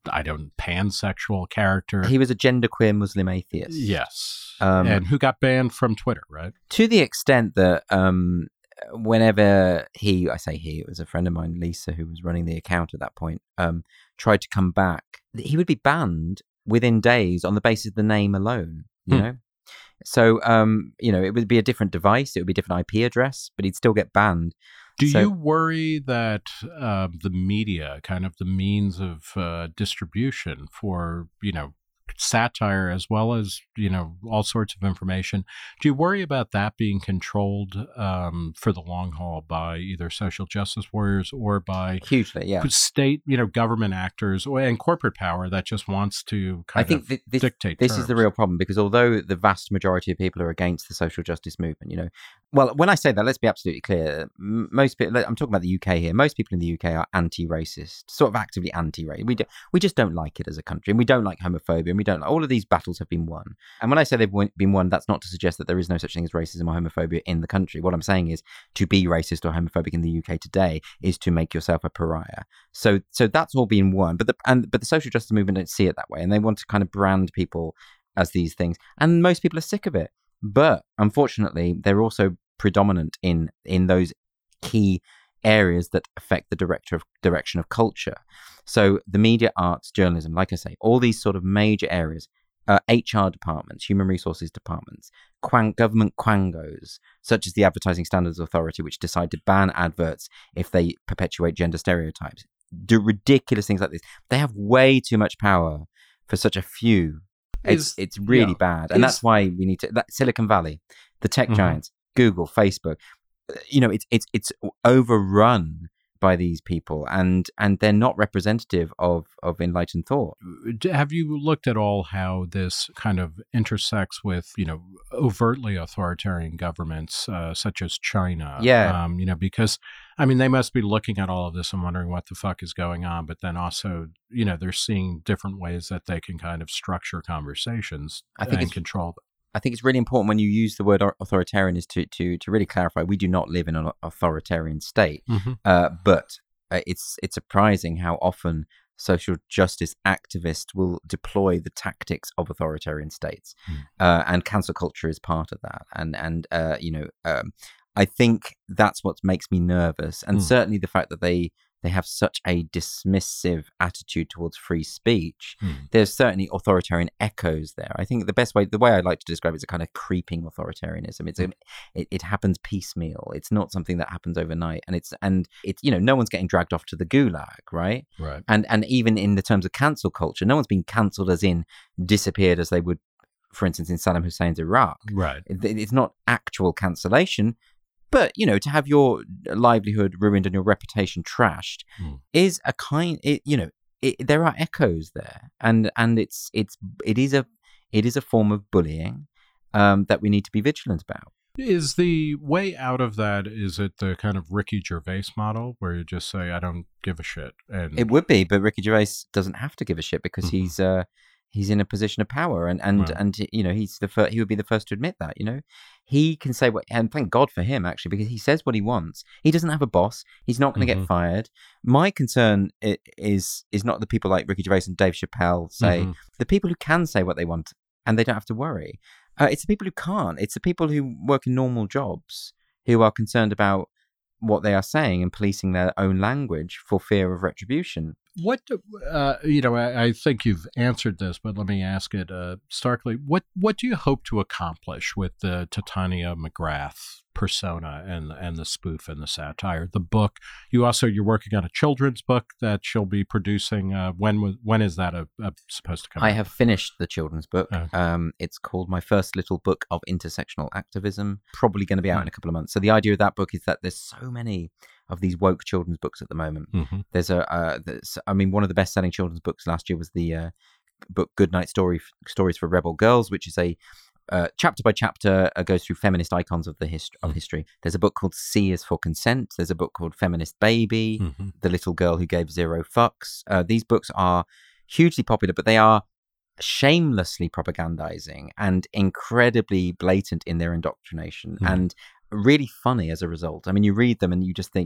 I don't, pansexual character. He was a genderqueer Muslim atheist. Yes. Um, and who got banned from Twitter, right? To the extent that um, whenever he, I say he, it was a friend of mine, Lisa, who was running the account at that point, um, tried to come back, he would be banned within days on the basis of the name alone, you Hmm. know? So, um, you know, it would be a different device, it would be a different I P address, but he'd still get banned. Do So- you worry that uh, the media, kind of the means of uh, distribution for, you know, satire as well as, you know, all sorts of information, do you worry about that being controlled um, for the long haul by either social justice warriors or by Hugely, yeah. state, you know, government actors or, and corporate power that just wants to kind I think of th- this, dictate this terms? is the real problem, because although the vast majority of people are against the social justice movement, you know, well, when I say that, let's be absolutely clear. M- Most people, I'm talking about the U K here. Most people in the U K are anti-racist, sort of actively anti-racist. We do, we just don't like it as a country, and we don't like homophobia, and we don't. All of these battles have been won. And when I say they've won, been won, that's not to suggest that there is no such thing as racism or homophobia in the country. What I'm saying is, to be racist or homophobic in the U K today is to make yourself a pariah. So, so that's all been won. But the and but the social justice movement don't see it that way, and they want to kind of brand people as these things, and most people are sick of it. But unfortunately, they're also predominant in in those key areas that affect the director of direction of culture. So the media, arts, journalism, like I say, all these sort of major areas, uh, H R departments, human resources departments, quang, government quangos, such as the Advertising Standards Authority, which decide to ban adverts if they perpetuate gender stereotypes, do ridiculous things like this. They have way too much power for such a few. It's Is- it's really yeah. bad, and Is- that's why we need to. That, Silicon Valley, the tech Mhm. giants, Google, Facebook, you know, it's it's it's overrun by these people, and and they're not representative of of enlightened thought. D- Have you looked at all how this kind of intersects with, you know, overtly authoritarian governments uh, such as China? Yeah. Um, you know, because, I mean, they must be looking at all of this and wondering what the fuck is going on, but then also, you know, they're seeing different ways that they can kind of structure conversations I think and it's- control them. I think it's really important when you use the word au- authoritarian is to to to really clarify we do not live in an authoritarian state. Uh, but uh, it's it's surprising how often social justice activists will deploy the tactics of authoritarian states, Mm. uh, and cancel culture is part of that. And and uh, you know, um, I think that's what makes me nervous, and Mm. certainly the fact that they they have such a dismissive attitude towards free speech. Mm. There's certainly authoritarian echoes there. I think the best way, the way I like to describe it is a kind of creeping authoritarianism. It's a, it, it happens piecemeal. It's not something that happens overnight, and it's and it's you know no one's getting dragged off to the gulag, right? Right. And and even in the terms of cancel culture, no one's been cancelled as in disappeared as they would, for instance, in Saddam Hussein's Iraq. Right. It, it's not actual cancellation. But, you know, to have your livelihood ruined and your reputation trashed Mm. is a kind, it, you know, it, there are echoes there. And and it's, it's, it is a, it is a form of bullying um, that we need to be vigilant about. Is the way out of that, is it the kind of Ricky Gervais model where you just say, I don't give a shit? And It would be, but Ricky Gervais doesn't have to give a shit because Mhm. he's, uh, he's in a position of power, and and Right. and you know he's the fir- he would be the first to admit that. You know, he can say what, and thank God for him actually, because he says what he wants. He doesn't have a boss. He's not going to Mhm. get fired. My concern i- is is not the people like Ricky Gervais and Dave Chappelle say, Mhm. the people who can say what they want and they don't have to worry. Uh, it's the people who can't. It's the people who work in normal jobs who are concerned about what they are saying and policing their own language for fear of retribution. What, do- uh, you know, I, I think you've answered this, but let me ask it uh, starkly. What what do you hope to accomplish with the Titania McGrath persona and and the spoof and the satire? The book, you also, you're working on a children's book that she'll be producing. Uh, when was when is that uh uh supposed to come I out? have finished the children's book. Oh. Um, it's called My First Little Book of Intersectional Activism. Probably going to be out Hmm. in a couple of months. So the idea of that book is that there's so many of these woke children's books at the moment. Mhm. There's a, uh, there's, I mean, one of the best-selling children's books last year was the uh, book Goodnight Story Stories for Rebel Girls, which is a uh, chapter by chapter uh, goes through feminist icons of the hist- of Mm. history. There's a book called C is for Consent. There's a book called Feminist Baby, Mhm. The Little Girl Who Gave Zero Fucks. Uh, these books are hugely popular, but they are shamelessly propagandizing and incredibly blatant in their indoctrination Mm. and really funny as a result. I mean, you read them and you just think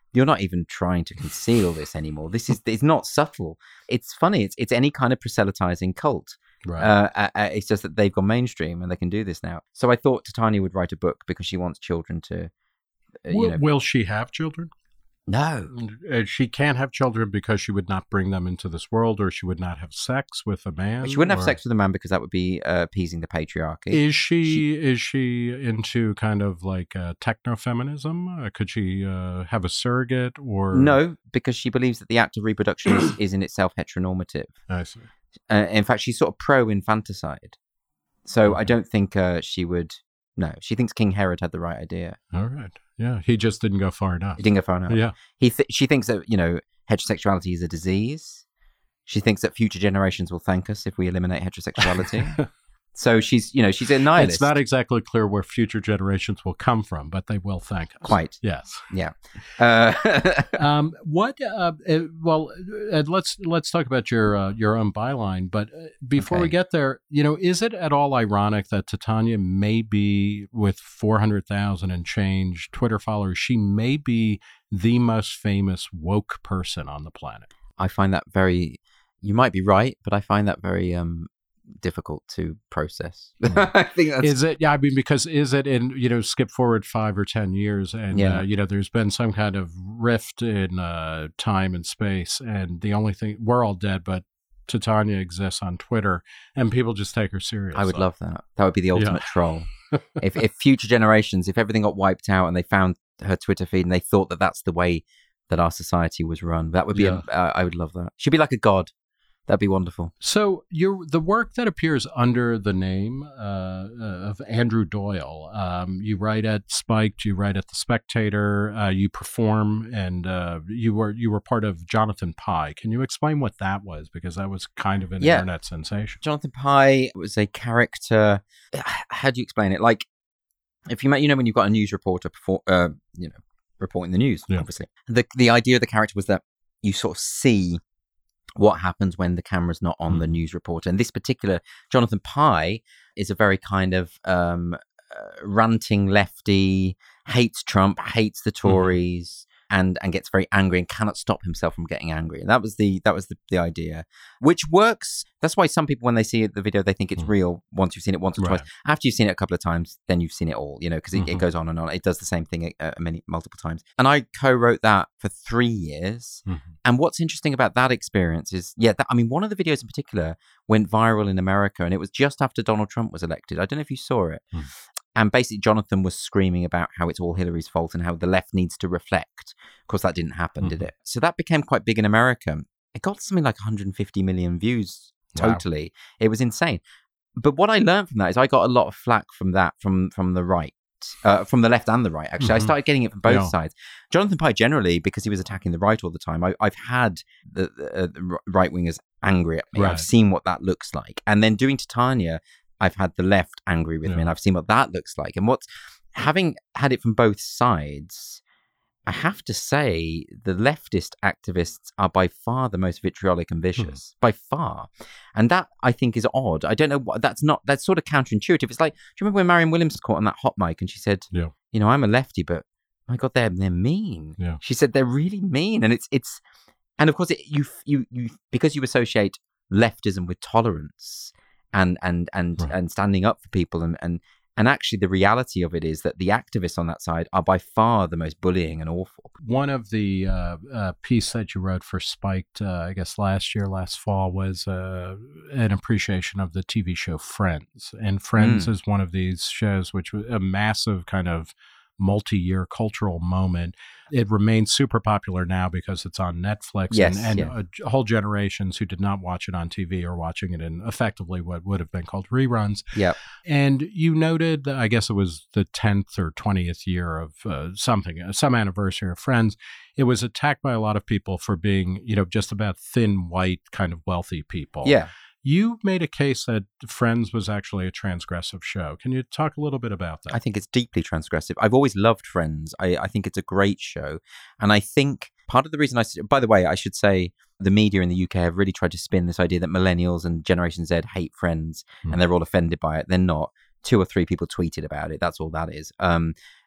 you're not even trying to conceal this anymore. This is it's not subtle. It's funny. It's it's any kind of proselytizing cult. Right. Uh, uh, uh, it's just that they've gone mainstream and they can do this now. So I thought Titania would write a book because she wants children to. Uh, will, you know, will she have children? No. Uh, She can't have children because she would not bring them into this world, or she would not have sex with a man. She wouldn't have or- sex with a man because that would be uh, appeasing the patriarchy. Is she, is she into kind of like uh, techno-feminism? Uh, could she uh, have a surrogate or? No, because she believes that the act of reproduction is, is in itself heteronormative. I see. Uh, in fact, she's sort of pro-infanticide. So Okay. I don't think uh, she would... No, she thinks King Herod had the right idea. All right. Yeah, he just didn't go far enough. He didn't go far enough. Yeah. He th- she thinks that, you know, heterosexuality is a disease. She thinks that future generations will thank us if we eliminate heterosexuality. So she's, you know, she's a nihilist. It's not exactly clear where future generations will come from, but they will thank us. Quite. Yes. Yeah. Uh, um, what? Uh, uh, well, uh, let's let's talk about your uh, your own byline. But uh, before Okay. we get there, you know, is it at all ironic that Titania may be, with four hundred thousand and change Twitter followers, she may be the most famous woke person on the planet? I find that very... You might be right, but I find that very... Um, difficult to process. I think that's Is it? Yeah, I mean, because is it in, you know, skip forward five or ten years and, Yeah. uh, you know, there's been some kind of rift in uh, time and space, and the only thing, we're all dead, but Titania exists on Twitter, and people just take her seriously. I would love that. That would be the ultimate Yeah. troll. if if future generations, if everything got wiped out and they found her Twitter feed and they thought that that's the way that our society was run, that would be. Yeah. A, uh, I would love that. She'd be like a god. That'd be wonderful. So your the work that appears under the name uh, uh, of Andrew Doyle, um, you write at Spiked, you write at The Spectator, uh, you perform, and uh, you were you were part of Jonathan Pie. Can you explain what that was? Because that was kind of an Yeah. internet sensation. Jonathan Pie was a character. How do you explain it? Like, if you met, you know, when you've got a news reporter, before, uh, you know, reporting the news, Yeah. obviously. The the idea of the character was that you sort of see what happens when the camera's not on Mm. the news reporter. And this particular Jonathan Pie is a very kind of um, uh, ranting lefty, hates Trump, hates the Tories, and and gets very angry and cannot stop himself from getting angry. And that was the that was the, the idea, which works. That's why some people, when they see the video, they think it's Mm. real once you've seen it once or Right. twice. After you've seen it a couple of times, then you've seen it all, you know, because it, Mhm. it goes on and on. It does the same thing uh, many multiple times. And I co-wrote that for three years. Mhm. And what's interesting about that experience is, yeah, that, I mean, one of the videos in particular went viral in America, and it was just after Donald Trump was elected. I don't know if you saw it. Mm. And basically, Jonathan was screaming about how it's all Hillary's fault and how the left needs to reflect. Of course, that didn't happen, did Mhm. it? So that became quite big in America. It got something like one hundred fifty million views Wow. totally. It was insane. But what I learned from that is I got a lot of flack from that, from from the right. Uh, from the left and the right, actually. Mhm. I started getting it from both Yeah. sides. Jonathan Pie, generally, because he was attacking the right all the time, I, I've had the, the, uh, the right wingers angry at me. Right. I've seen what that looks like. And then doing Titania, I've had the left angry with Yeah. me, and I've seen what that looks like. And what's having had it from both sides, I have to say the leftist activists are by far the most vitriolic and vicious, by far. And that, I think, is odd. I don't know what that's not, that's sort of counterintuitive. It's like, do you remember when Marianne Williams was caught on that hot mic and she said, Yeah. you know, I'm a lefty, but my God, they're, they're mean. Yeah. She said they're really mean. And it's, it's, and of course, it, you, you, you, because you associate leftism with tolerance and, and, and, Right. and standing up for people and, and, And actually, the reality of it is that the activists on that side are by far the most bullying and awful. One of the uh, uh, piece that you wrote for Spiked, uh, I guess last year, last fall, was uh, an appreciation of the T V show Friends. And Friends Mm. is one of these shows which was a massive kind of multi-year cultural moment. It remains super popular now because it's on Netflix. Yes, and and yeah. uh, whole generations who did not watch it on T V are watching it in effectively what would have been called reruns. Yep. And you noted, I guess it was the tenth or twentieth year of uh, something, some anniversary of Friends. It was attacked by a lot of people for being, you know, just about thin, white, kind of wealthy people. Yeah. You made a case that Friends was actually a transgressive show. Can you talk a little bit about that? I think it's deeply transgressive. I've always loved Friends. I, I think it's a great show. And I think part of the reason I, by the way, I should say the media in the U K have really tried to spin this idea that millennials and Generation Z hate Friends Hmm. and they're all offended by it. They're not. Two or three people tweeted about it. That's all that is. Um,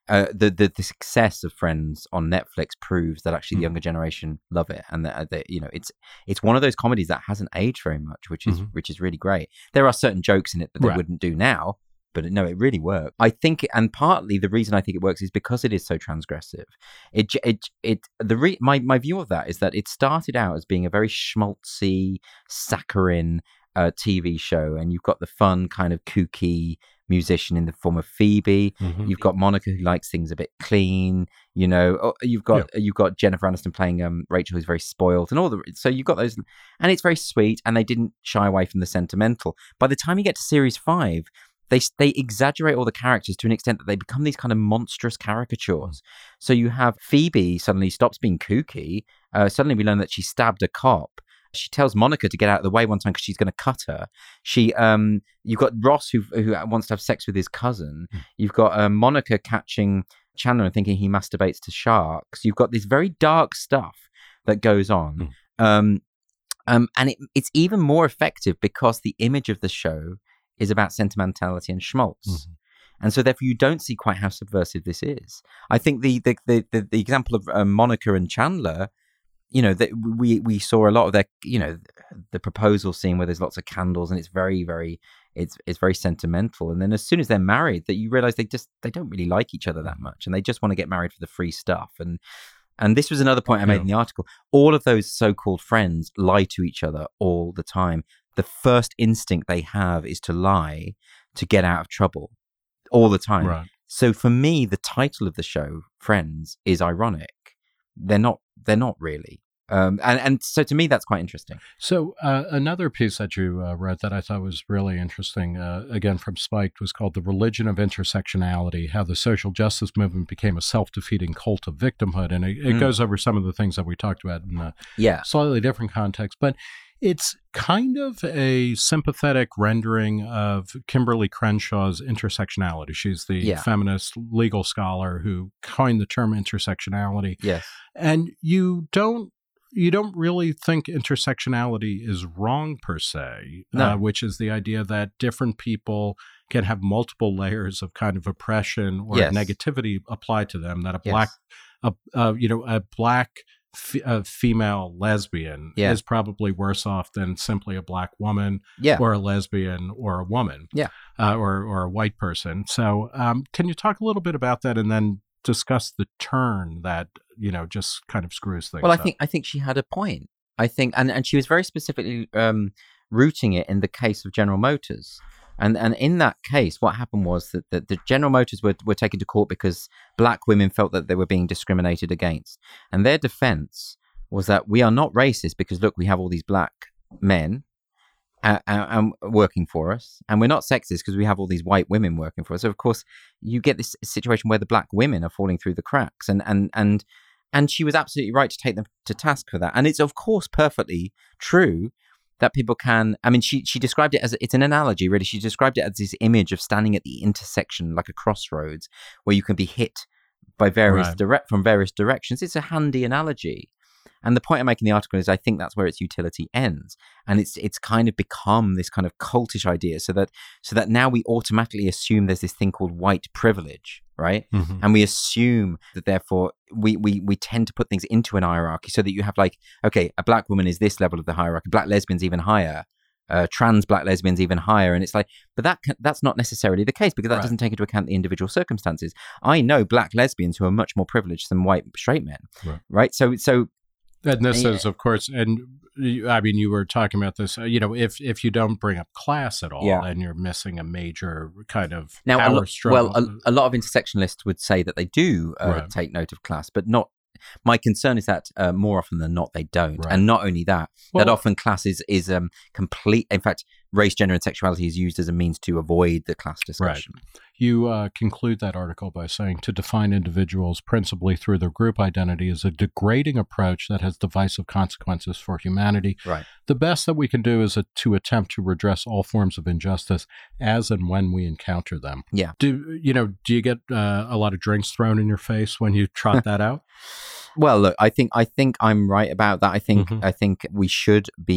uh, the, the the success of Friends on Netflix proves that actually the Mhm. younger generation love it, and that, that you know it's it's one of those comedies that hasn't aged very much, which is Mhm. which is really great. There are certain jokes in it that they Right. wouldn't do now, but no, it really works. I think, and partly the reason I think it works is because it is so transgressive. It j- it it the re- my my view of that is that it started out as being a very schmaltzy, saccharine uh, T V show, and you've got the fun kind of kooky musician in the form of Phoebe. Mhm. You've got Monica who likes things a bit clean. You know, oh, you've got you've got Jennifer Aniston playing um, Rachel, who's very spoiled, and all the so you've got those, and it's very sweet. And they didn't shy away from the sentimental. By the time you get to series five, they they exaggerate all the characters to an extent that they become these kind of monstrous caricatures. So you have Phoebe suddenly stops being kooky. Uh, suddenly we learn that she stabbed a cop. She tells Monica to get out of the way one time because she's going to cut her. She, um, you've got Ross who who wants to have sex with his cousin. Mm. You've got uh, Monica catching Chandler and thinking he masturbates to sharks. You've got this very dark stuff that goes on, Mm. um, um, and it, it's even more effective because the image of the show is about sentimentality and schmaltz. Mhm. And so, therefore, you don't see quite how subversive this is. I think the the the, the, the example of um, Monica and Chandler, you know, that we we saw a lot of their, you know, the proposal scene where there's lots of candles and it's very, very, it's it's very sentimental. And then as soon as they're married, that you realize they just they don't really like each other that much, and they just want to get married for the free stuff. And and this was another point I made Yeah. in the article. All of those so-called friends lie to each other all the time. The first instinct they have is to lie to get out of trouble all the time. Right. So for me, the title of the show, Friends, is ironic. They're not. They're not really. Um, and and so to me, that's quite interesting. So uh, another piece that you uh, wrote that I thought was really interesting, uh, again from Spiked, was called "The Religion of Intersectionality: How the Social Justice Movement Became a Self-Defeating Cult of Victimhood," and it, it Mm. goes over some of the things that we talked about in a Yeah. slightly different context, but it's kind of a sympathetic rendering of Kimberly Crenshaw's intersectionality. She's the Yeah. feminist legal scholar who coined the term intersectionality. Yes. And you don't you don't really think intersectionality is wrong per se, No. uh, which is the idea that different people can have multiple layers of kind of oppression or Yes. negativity applied to them. That a Yes. black, a, uh, you know, a black f- a female lesbian Yeah. is probably worse off than simply a black woman Yeah. or a lesbian or a woman, Yeah. uh, or or a white person. So, um, can you talk a little bit about that, and then discuss the turn that, you know, just kind of screws things Well, I up? think I think she had a point. I think, and, and she was very specifically um, rooting it in the case of General Motors. And and in that case, what happened was that, that the General Motors were, were taken to court because black women felt that they were being discriminated against. And their defense was that we are not racist because, look, we have all these black men uh, uh, um, working for us. And we're not sexist because we have all these white women working for us. So, of course, you get this situation where the black women are falling through the cracks. And and and and she was absolutely right to take them to task for that. And it's, of course, perfectly true that people can, I mean, she she described it as, it's an analogy, really. She described it as this image of standing at the intersection, like a crossroads, where you can be hit by various Right. direct from various directions. It's a handy analogy. And the point I make in the article is I think that's where its utility ends. And it's it's kind of become this kind of cultish idea, so that so that now we automatically assume there's this thing called white privilege, right? Mhm. And we assume that therefore we, we we tend to put things into an hierarchy, so that you have like, okay, a black woman is this level of the hierarchy, black lesbians even higher, uh, trans black lesbians even higher. And it's like, but that can, that's not necessarily the case, because that Right. doesn't take into account the individual circumstances. I know black lesbians who are much more privileged than white straight men, Right. right? So so And this Yeah. is, of course, and you- I mean, you were talking about this, uh, you know, if if you don't bring up class at all, Yeah. then you're missing a major kind of now, a power lo- struggle. well, a, a lot of intersectionalists would say that they do uh, Right. take note of class, but not. My concern is that uh, more often than not they don't, Right. and not only that, Well- that often class is is um, complete. In fact, race, gender, and sexuality is used as a means to avoid the class discussion. You uh, conclude that article by saying to define individuals principally through their group identity is a degrading approach that has divisive consequences for humanity. Right. The best that we can do is a, to attempt to redress all forms of injustice as and when we encounter them. Yeah. Do you know? Do you get uh, a lot of drinks thrown in your face when you trot that out? Well, look, I think I think I'm right about that. I think Mhm. I think we should be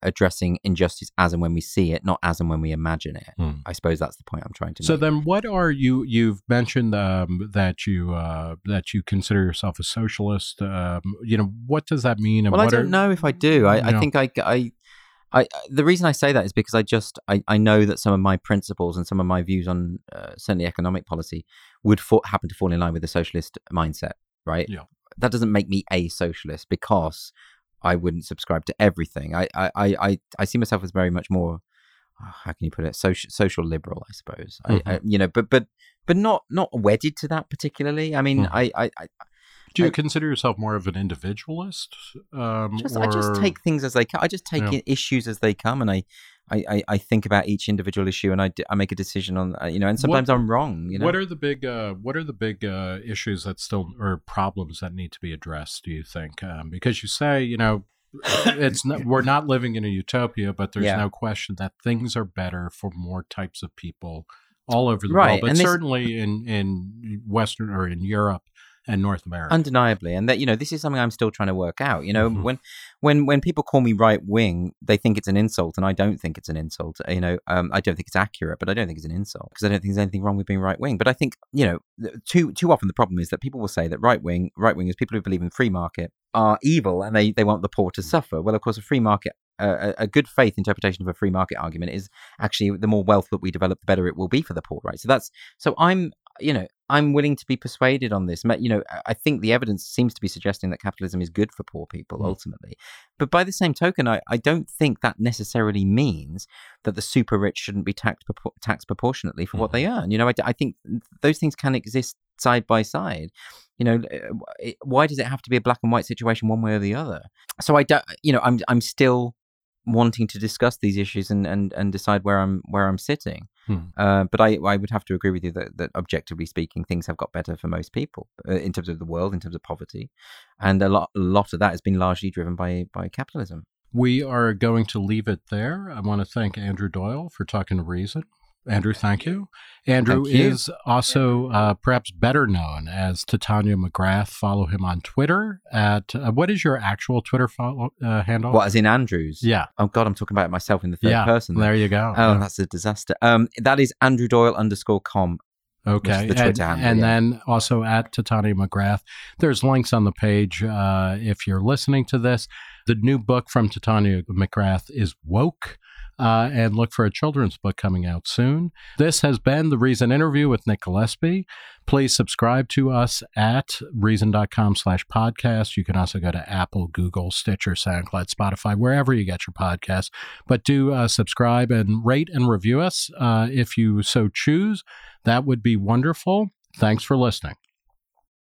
addressing injustice as and when we see it, not as and when we imagine it. Hmm. I suppose that's the point I'm trying to So make. then, what are you? You've mentioned um, that you uh, that you consider yourself a socialist. Um, you know, what does that mean? And well, I what don't are, know if I do. I, you I know. think I, I, I, the reason I say that is because I just I, I know that some of my principles and some of my views on uh, certainly economic policy would fa- happen to fall in line with the socialist mindset, right? Yeah. That doesn't make me a socialist because I wouldn't subscribe to everything. I I, I, I see myself as very much more, oh, how can you put it, social social liberal, I suppose. Mm-hmm. I, I you know, but but but not not wedded to that particularly. I mean, Mm-hmm. I, I, I Do you I, consider yourself more of an individualist? Um, just, or, I just take things as they come. I just take Yeah. issues as they come, and I, I, I, I think about each individual issue, and I, d- I make a decision on, uh, you know, and sometimes What- I'm wrong. You know, What are the big uh, What are the big uh, issues that still or problems that need to be addressed? Do you think? Um, because you say, you know, it's not, we're not living in a utopia, but there's Yeah. no question that things are better for more types of people all over the Right, world, but and this- certainly in in Western or in Europe and North America. undeniably, and that, you know, this is something I'm still trying to work out. You know, Mhm. when when when people call me right wing, they think it's an insult, and I don't think it's an insult. You know, um, I don't think it's accurate, but I don't think it's an insult because I don't think there's anything wrong with being right wing. But I think, you know, th- too too often the problem is that people will say that right wing right wingers, people who believe in free market, are evil and they they want the poor to suffer. Well, of course, a free market. Uh, a a good faith interpretation of a free market argument is actually the more wealth that we develop, the better it will be for the poor, right? So that's so I'm, you know, I'm willing to be persuaded on this. Ma- You know, I- I think the evidence seems to be suggesting that capitalism is good for poor people Mm. ultimately. But by the same token, I, I don't think that necessarily means that the super rich shouldn't be taxed propor- taxed proportionately for what they earn. You know, I, I think those things can exist side by side. You know, uh, it, why does it have to be a black and white situation one way or the other? So I don't, you know, I'm I'm still wanting to discuss these issues and, and, and decide where I'm where I'm sitting. Hmm. Uh, but I, I would have to agree with you that, that objectively speaking, things have got better for most people uh, in terms of the world, in terms of poverty, and a lot a lot of that has been largely driven by by capitalism. We are going to leave it there. I want to thank Andrew Doyle for talking to Reason. Andrew, thank you. Andrew Thank you. is also uh, perhaps better known as Titania McGrath. Follow him on Twitter at, uh, what is your actual Twitter follow, uh, handle? What, as in Andrews? Yeah. Oh God, I'm talking about myself in the third Yeah, person. there you go. Oh, Yeah. that's a disaster. Um, that is Andrew Doyle underscore com. Okay. the Twitter and handle, and yeah. then also at Titania McGrath. There's links on the page uh, if you're listening to this. The new book from Titania McGrath is Woke. Uh, and look for a children's book coming out soon. This has been The Reason Interview with Nick Gillespie. Please subscribe to us at reason.com slash podcast. You can also go to Apple, Google, Stitcher, SoundCloud, Spotify, wherever you get your podcasts. But do uh, subscribe and rate and review us uh, if you so choose. That would be wonderful. Thanks for listening.